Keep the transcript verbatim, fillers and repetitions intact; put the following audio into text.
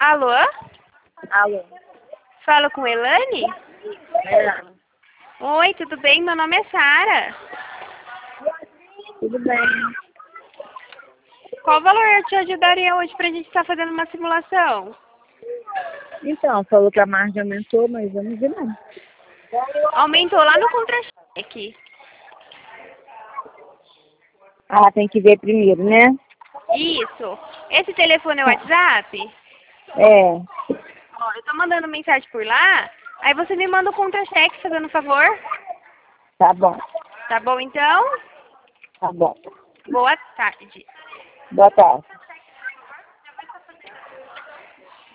Alô? Alô? Falo com Elane? É. Oi, tudo bem? Meu nome é Sara. Tudo bem. Qual valor eu te ajudaria hoje pra gente estar fazendo uma simulação? Então, falou que a margem aumentou, mas eu não vi não. Aumentou lá no contra-cheque. Ah, tem que ver primeiro, né? Isso. Esse telefone é o WhatsApp? É. Ó, eu tô mandando mensagem por lá, aí você me manda o contra-cheque, fazendo um favor. Tá bom. Tá bom, então? Tá bom. Boa tarde. Boa tarde.